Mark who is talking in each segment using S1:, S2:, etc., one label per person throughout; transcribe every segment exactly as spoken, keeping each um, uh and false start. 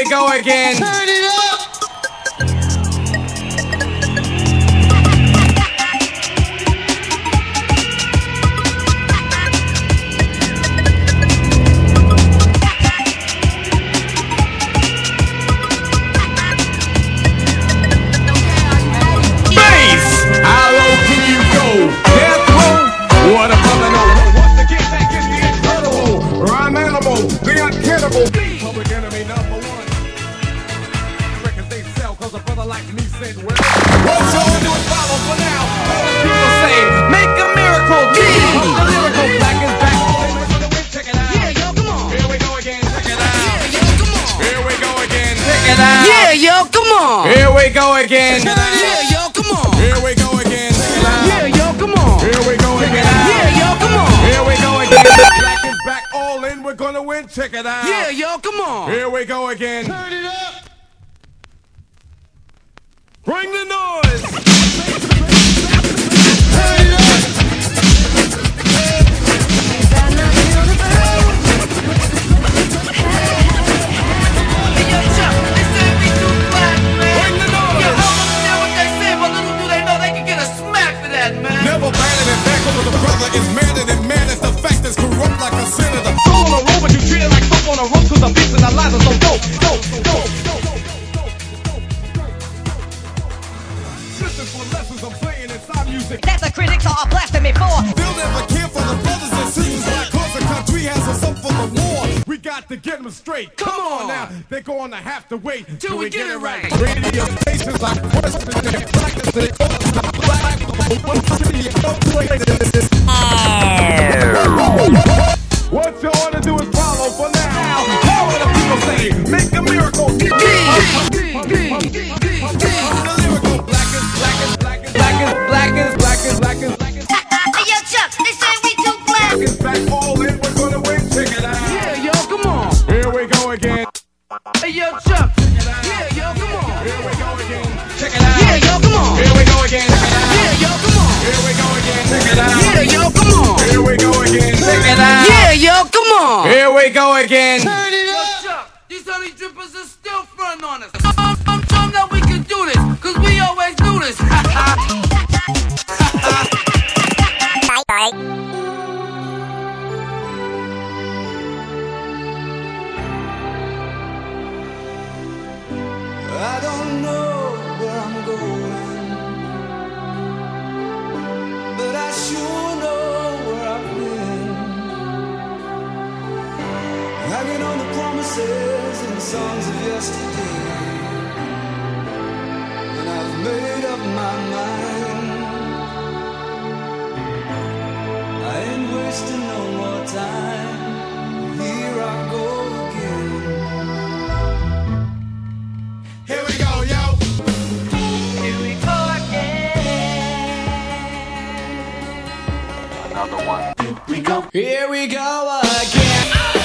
S1: we go again.
S2: Turn it up.
S1: Yeah, yo, come on. Here we go again.
S2: Yeah, yo, come on.
S1: Here we go again.
S2: Yeah, yo, come on.
S1: Here we go again.
S2: Yeah, yo, come on.
S1: Here we go again. Black is back, all in. We're gonna win. Check it out.
S2: Yeah, yo, come on.
S1: Here we go again.
S2: Turn it up.
S1: Bring the noise.
S2: Turn it up.
S1: Never better than back over the brother is madder than man. It's the fact that's corrupt like a senator. Soul on a roll, but you treat it like soap on a rope. Cause the beats and the lies are so dope, dope, dope. Listen for lessons I'm playing inside music
S3: that the critics are blasting me for.
S1: They'll never care for the brothers and sisters. Why? Cause the country has us up for the war. We got to get them straight. Come, Come on. on now, they're going to have to wait till, till we, we get, get it right. Radio stations like questions and practice. Black, what you ought to do is follow for now. All of the people say, make a miracle. The lyrical black is black is black is black is black is black is black is black is.
S3: Hey, yo, Chuck, they say we too black.
S1: Black is back, all in, we're gonna win. Check it out.
S2: Yeah, yo, come on.
S1: Here we go again.
S2: Hey, yo, Chuck. Yeah, yo, come on.
S1: Here we go again. Check it out.
S2: Yeah, yo, come on.
S1: Here we go again.
S2: Yeah, yo, come on.
S1: Here we go again. Check it out.
S2: Yeah, yo, come on.
S1: Here we go again. Check it out.
S2: Yeah, yo, come on.
S1: Here we go again.
S2: Turn it up. Chuck, these honey drippers are still frontin' on us. I'm, I'm sure that we can do this, cause we always do this.
S3: Bye bye.
S4: I don't know where I'm going, but I sure know where I've been. Hanging on the promises and the songs of yesterday, and I've made up my mind. I ain't wasting no more time. Here I go again.
S1: Here we go, yo.
S4: Here we go again.
S1: Another one.
S4: Here we go.
S1: Here we go again.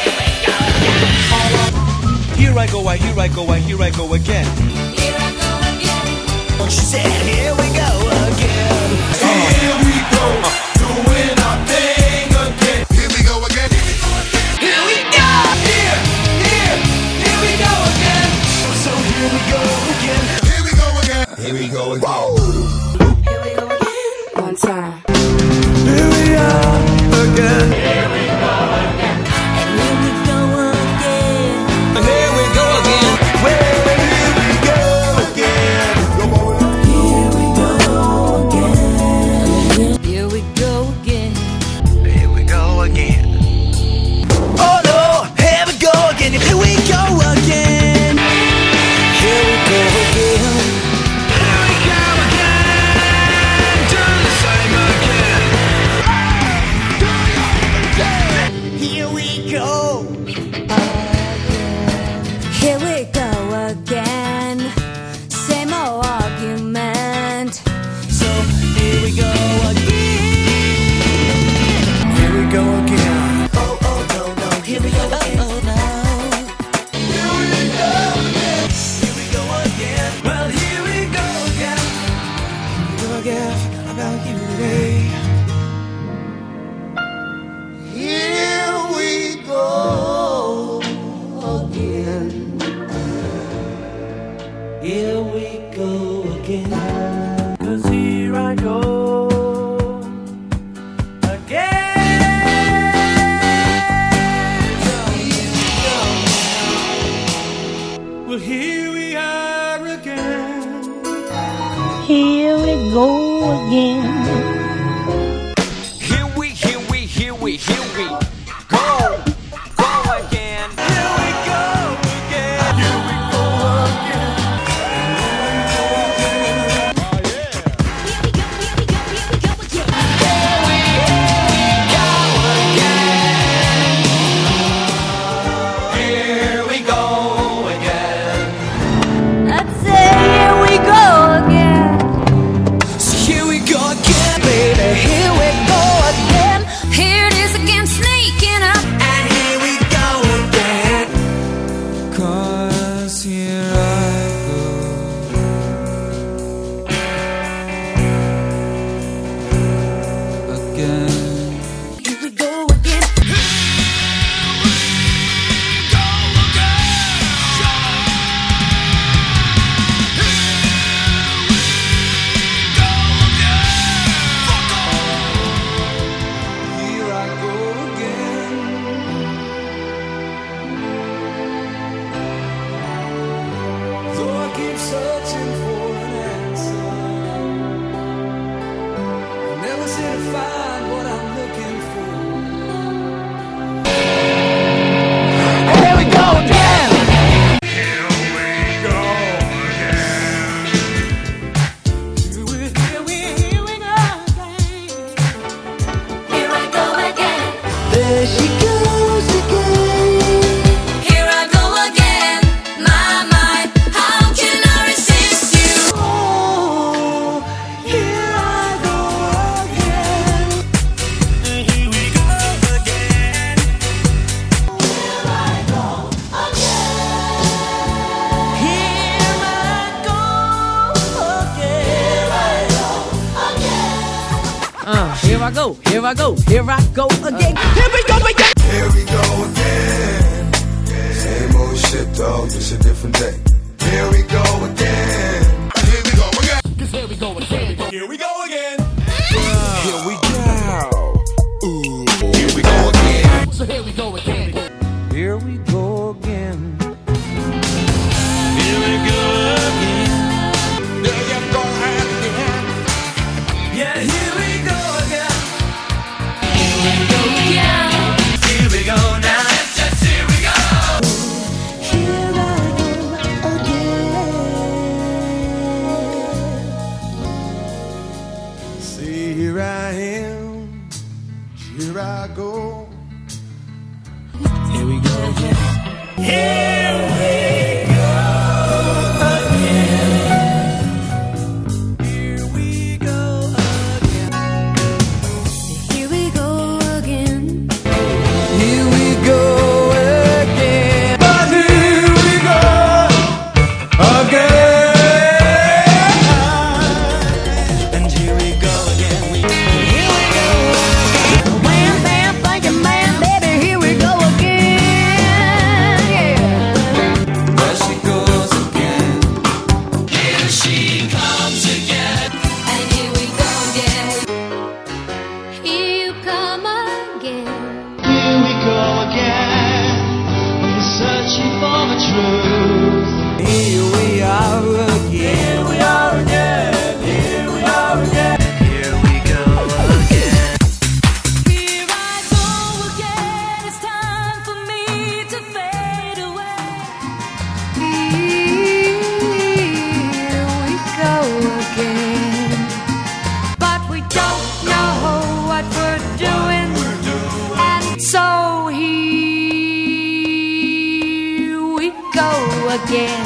S4: Here I go, I here I go, I here I go again.
S3: Here I go again.
S4: She said, here we go again.
S1: Here we go, doing our thing again. Here we go again.
S4: Here we go. Here, here, here we go again. So here we go again.
S1: Here we go again. Here we go again.
S3: Here we go again. One time.
S4: Here we are again.
S3: Here we go again. And here we go again.
S4: Here we go again. Well, here we go again.
S3: Here we go again. Here we go again.
S4: Here we go again. Oh no, here we go again. Here we go again. Here we go again. Here we go again. Do the same again. Here we go.
S5: Here we go again. Same old argument.
S4: So here we go again. Here we go again. Oh oh no no. Here we go again. Oh no. Here we go again. Here we go again. Well here we go again. Here we go again about you today. Here we go again.
S3: again.
S4: Here we, here we, here we, here we go, go again. Here we go again. Here we go again. Here we go again.
S5: I'd say here we go again.
S4: So here we go again, baby. Here we go again.
S5: Here it is again, sneaking up.
S4: And here we go again. 'Cause here I go again.
S5: Here we go again.
S4: Here I go again. Though I keep searching for an answer, I never seem to find what I'm looking for. Here we go again. Here we go again. Here we, here we, here we go again.
S5: Here I go again.
S4: There she goes again.
S5: Here I go again. My, my, how can I resist you?
S4: Oh, here I go again. Here we go again. Here I go again. Here I go again.
S6: Uh, here I go, here I go, here I go again. Here we go again.
S7: Here we go again. Same old shit, dog, just a different day. Here we go again. Here we go again.
S1: Here we go again. Here we go again.
S7: Here we go. Ooh. Here we go again.
S1: So here we go again.
S4: Here we go again. Here we go again.
S7: There you go again.
S4: Yeah, here we go again.
S5: Yeah.
S4: Here we go now. It's just here we go.
S5: Here I go again.
S7: See, here I am. Here I go.
S4: Here we go again. Here we go again. Here we go again.
S5: Here we go again.
S4: Here we go again. But here we go again. And here we go again. Here we go.
S5: Wham, bam, thinking man, baby, here we go again. Yeah.
S4: There she goes again. Here she comes again.
S5: And here we go again. Here you come again.
S4: Here we go again. We're searching for the truth. Here we are again. Here we are again. Here we are again. Here we go again.
S5: Here I go again. It's time for me to fade away. Here we go again. But we don't know what we're doing. And so here we go again.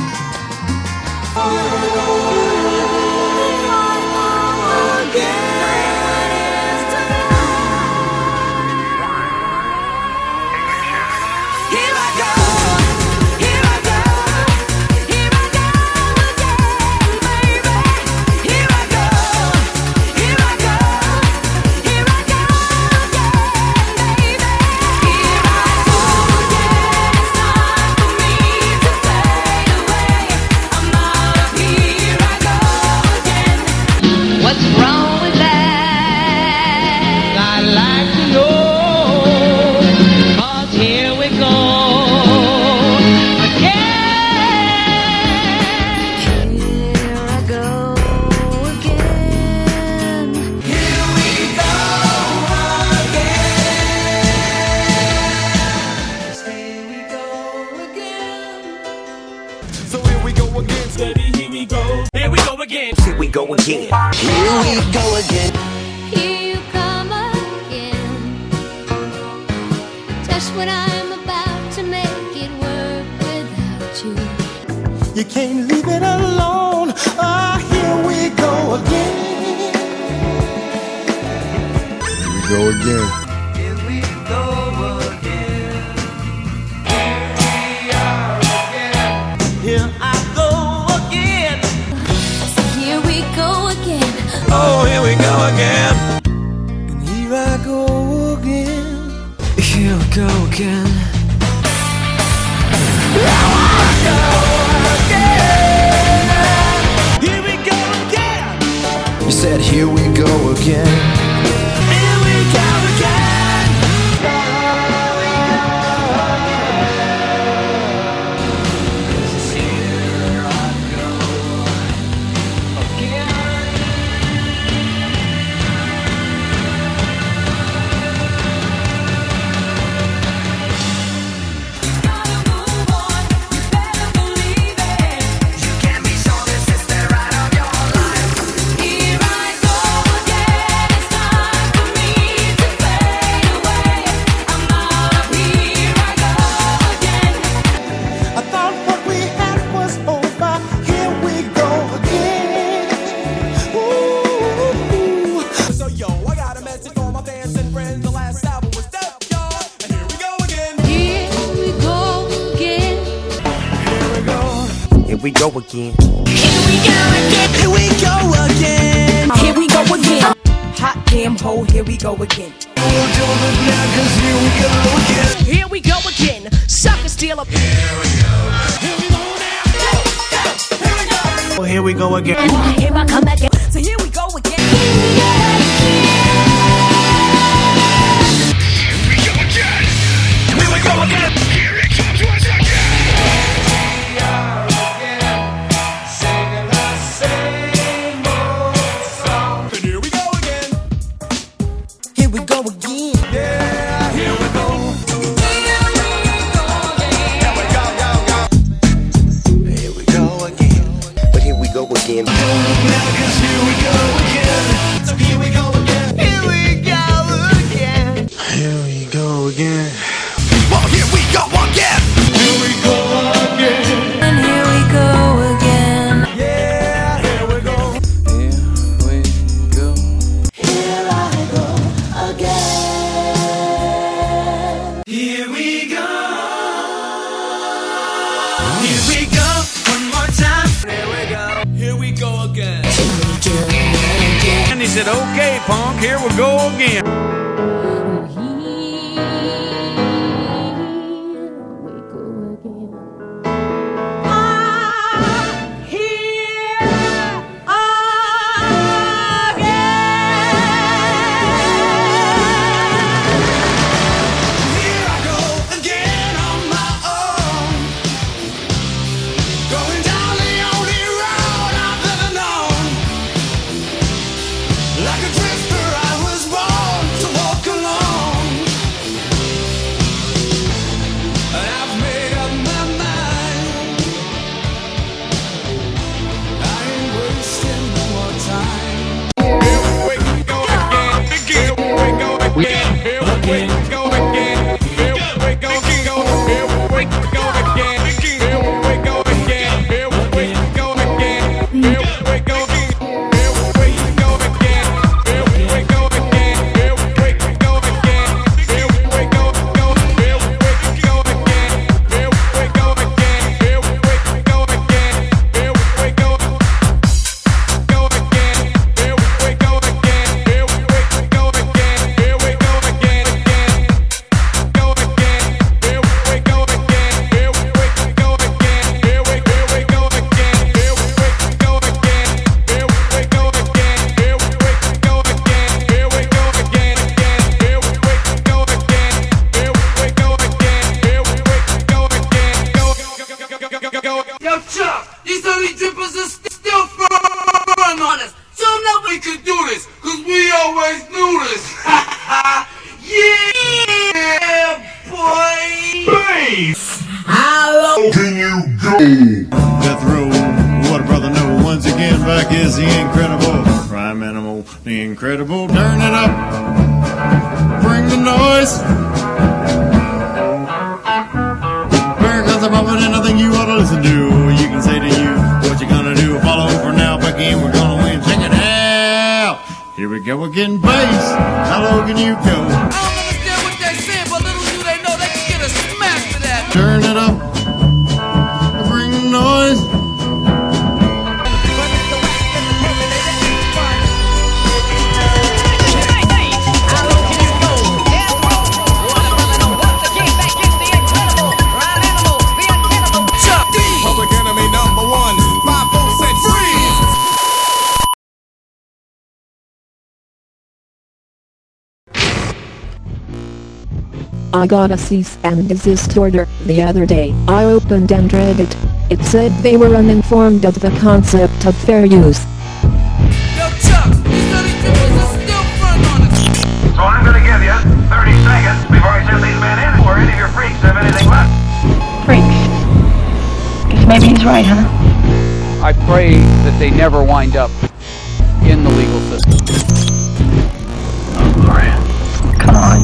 S5: Here I go, here I go, here I go again, baby. Here I go, here I go, here I go again, baby. Here I go again. It's time for me to fade away. I'm out of here. I go again.
S3: What's wrong with that?
S4: I'd like to know. 'Cause here we go again.
S5: Here I go again.
S4: again. Here we go again.
S3: Here you come again. Just when I'm about to make it work without you.
S4: You can't leave it alone. Ah, here we go again.
S7: Here we go again.
S4: Here we go again. Here I go again.
S3: So here we go again.
S4: Oh, here we go again. And here I go again. Here we go again. Here we go again. You said here we go again. Here we go again.
S3: Here I go again. It's time for me to fade away. I'm out of here. I go again.
S4: I thought what we had was over. Here we go again. Ooh. So yo, I got a message for my fans and friends. The last album was dope, y'all. And here we go again.
S3: Here we go again.
S4: Here we go.
S8: Here we go again.
S3: Here we go again.
S4: Here we go again.
S6: Here we go again. Hot damn hoe, here we go again.
S4: We'll do it now, 'cause here we go again.
S6: Here we go again. Sucker steal up.
S8: Oh, here we go again.
S6: Here I come again. So here we go again.
S4: Here we go again.
S7: Here it comes once again.
S4: Singing the same old song. And here we go again.
S6: Here we go again.
S4: Yeah, here we go.
S8: Here we go again. But here we go again.
S4: Now, 'cause here we go again. So here we go again. Here we go again.
S8: Here we go again.
S4: Well, here we go again. Here we go again.
S3: And here we go again.
S4: Yeah, here we go.
S8: Here we go.
S4: Here I go again. Here we go. Here we go. One more time. Here we go. Here we go again.
S9: And he said, okay, punk, here we go again.
S4: Here I go again on my own. Going down the only road I've ever known. Like a drifter, I was born to walk alone. And I've made up my mind. I ain't wasting no more time.
S1: Here we go again. Here we go again. Here we go again. Here we go again. Here we go again. Here we go again. Here we go again. Here we go again. Here we go again. Here we go again. Here we go again. Here we go go. Here we go again. Here we go again. Here we go again. Here we go go again. Here we go again. Here we go again. Here we go again. Again. Go again. Here we go again. Here we go again. Here we here we go again. Here we go again. Here we go again. Here we go again. Here we go again. Again. Here we go again. Here we go again. Here we go again. Go go go go go go.
S2: Yo, Chuck, these honey drippers are st- still front on us. Show them that we can do this, cause we always knew this. Yeah, boy.
S7: How can you go?
S1: Death Row, what a brother know once again.
S10: back is the incredible crime animal, the incredible. Turn it up, bring the noise. Here comes the puppet, and I think you ought to listen to. You can say to you what you gonna do. Follow for now, Becky, and we're gonna win. Check it out. Here we go again, bass. How low can you go?
S2: I don't understand what they're saying, but little do they know they can get a smack for that.
S10: Turn it up, bring the noise.
S1: Public enemy number one. Five folks said freeze.
S11: I got a cease and desist order the other day. I opened and read it. It said they were uninformed of the concept of fair use.
S2: Yo, Chuck, these dirty drippers are still front on us.
S12: So I'm gonna give you thirty seconds before I send these men in, or any of your freaks have anything left.
S13: Freaks. Guess maybe he's right, huh?
S14: I pray that they never wind up in the legal system.
S13: Oh, Lord. Come on.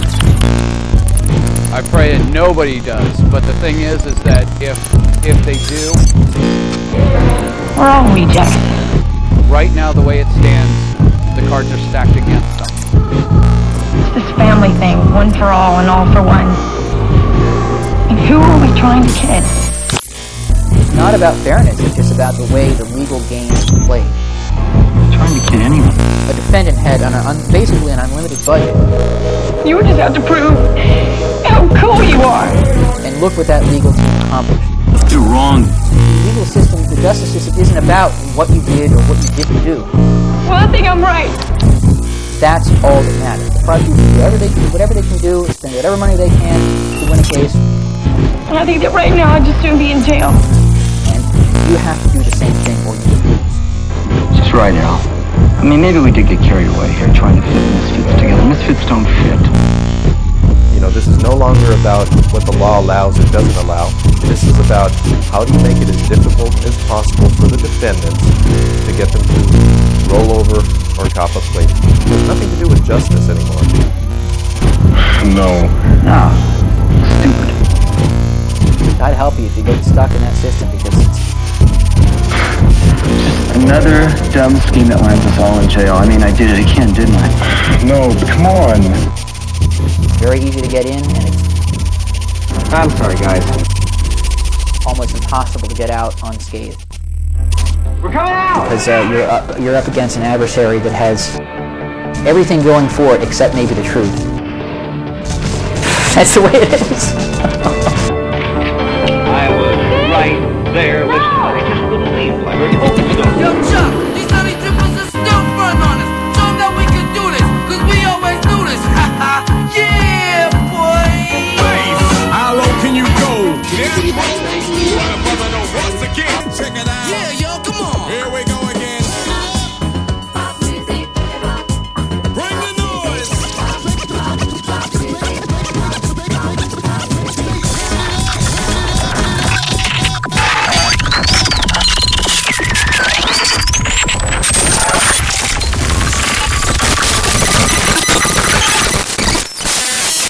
S14: I pray that nobody does, but the thing is, is that if if they do,
S13: We're all rejects.
S14: right now the way it stands, the cards are stacked against them.
S13: It's this family thing, one for all and all for one. And who are we trying to kid?
S15: It's not about fairness, it's just about the way the legal game is played.
S13: Trying to kid anyone.
S15: A defendant had an un- basically an unlimited budget.
S13: You just have to prove how cool you are.
S15: And look what that legal team accomplished.
S13: You're wrong.
S15: The legal system, the justice system isn't about what you did or what you didn't do.
S13: Well, I think I'm right.
S15: That's all that matters. The prosecutors do whatever they can, whatever they can do, spend whatever money they can to win a case.
S13: And I think that right now I'd just soon be in jail.
S15: And you have to do the same thing or you will lose.
S13: Just right, Al. I mean, maybe we did get carried away here trying to fit misfits together. Misfits don't fit.
S16: You know, this is no longer about what the law allows or doesn't allow. This is about how do you make it as difficult as possible for the defendants to get them to roll over or cop a plea. It has nothing to do with justice anymore.
S13: No. No. Stupid.
S15: God help you if you get stuck in that system because it's
S13: Another dumb scheme that lands us all in jail. I mean, I did it again, didn't I? No, but come on.
S15: very easy to get in and it's
S13: I'm sorry, guys.
S15: almost impossible to get out unscathed.
S13: We're coming out!
S15: Because uh, you're, up, you're up against an adversary that has everything going for it except maybe the truth. That's the way it is.
S12: I was right there listening. I just couldn't leave. I heard you both go.
S2: Yo, Chuck, these dirty drippers are still front on us. Show them that we can do this, cause we always do this. Yeah, boy!
S1: How low can you go? Yeah, brother, know once again. Check it out.
S2: Yeah, yo, come on.
S1: Here we go again.